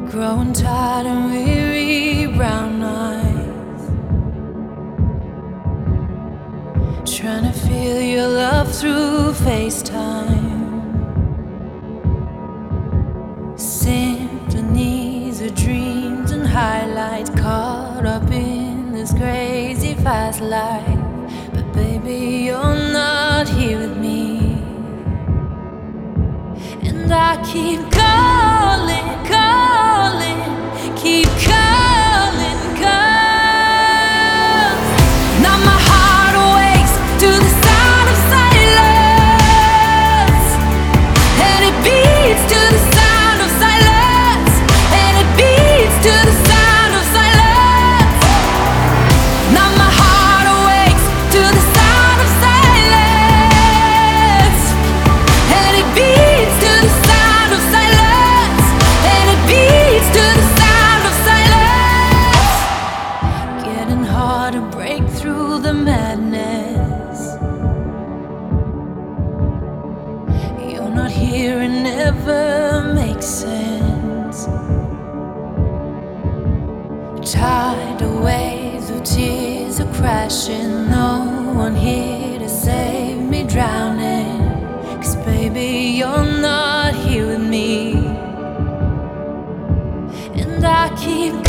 growing tired and weary, brown eyes, trying to feel your love through FaceTime. Symphonies of dreams and highlights, caught up in this crazy fast life. But baby, you're not here with me, and I keep calling, keep calling, 'cause now my heart awakes to the sound of silence, and it beats to the sound of silence, and it beats to the sound of silence. Now my heart awakes to the sound of silence, and it beats to the sound of silence, and it beats to the sound of silence. Getting hard to break through the madness. You're not here, it never makes sense. Tidal waves of tears are crashing, no one here to save me drowning. 'Cause baby, you're not here with me, and I keep